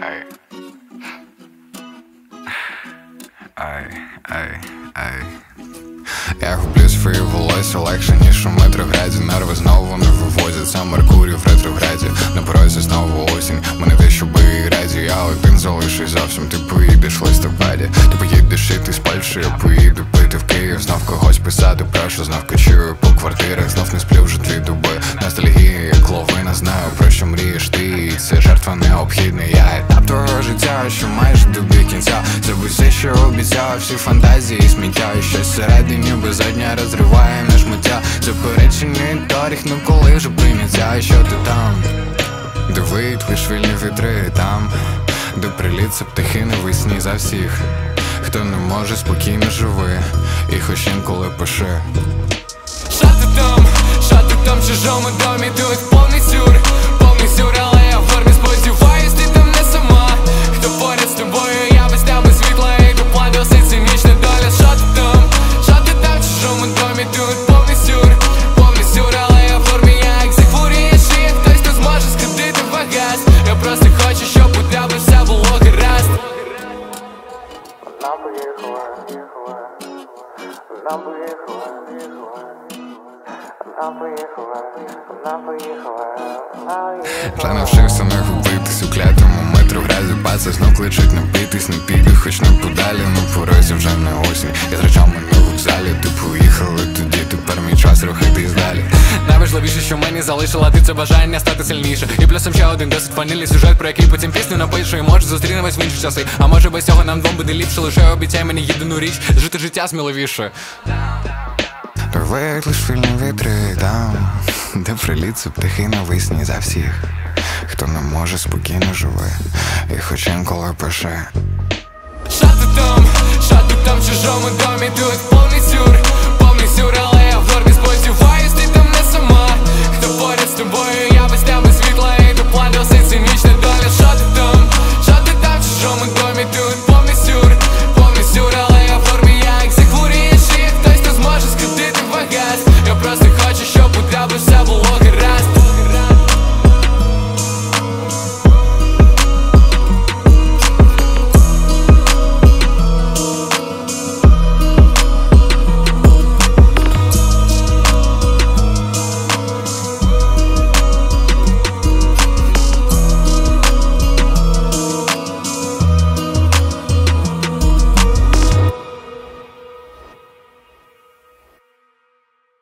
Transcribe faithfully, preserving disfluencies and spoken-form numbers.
Ай. Ай, ай, ай. Я гублю свої волосся легше, ніж у метрограді. Нерви знову не вивозяться, Меркурій в ретрограді. На порозі знову осінь, мене те, що би раді. Я один залишусь зовсім, ти поїдеш в листопаді. Ти поїдеш і ти з Польщі, я поїду пити в Київ. Знов когось писати, прошу, знов кочую по квартирах. Знов не сплю вже дві доби. Ностальгія, як ловина, знаю, про що мрієш ти. І це жертва необхідна. Я етап твого життя, що майже добіг кінця. Забудь все, що обіцяв, всі фантазії сміття. І щось всередині безодня розриває на шмаття. Заперечений доріг, ну коли вже прийняття. І що ти там? Диви, твої швильні вітри там, де приліться птахи навесні за всіх, хто не може, спокійно живи, і хоч інколи пиши. Що ти там? Що ти там в чужому домі? Тут повний сюр, повний сюр, але я в формі, сподіваюсь, ти там не сама. Хто поряд з тобою, я без тебе світла, і до план досить цинічна доля. Що ти там? Що ти там в чужому домі? Тут повний сюр, повний сюр, але я в формі, як зігфурієш, і хтось тут зможе скрутити багаж. Я просто хочу, щоб у тебе все було гаразд. Вона поїхала, поїхала, вона поїхала, поїхала, вона поїхала, вона поїхала, вона поїхала. Вже навчився не губитись у клятому метрограді. Паці знов кличуть напитись, не піду, хоч не подалі. На порозі вже не осінь, я з речами на вокзалі. Ти поїхали тоді, тепер мій час рухатись далі. Найважливіше, що мені залишила ти, це бажання стати сильніше. І плюсом ще один досить фанільний сюжет, про який потім пісню напишу. І може зустрінемось в інші часи. А може без цього нам двом буде ліпше. Лише обіцяй мені єдину річ, жити життя сміливіше. Рвають лиш вільні вітри там, де приліться птахи навесні за всіх, хто не може, спокійно живе, і хоч інколи пише. Що ти там? Що ти там в чужому домі? Тут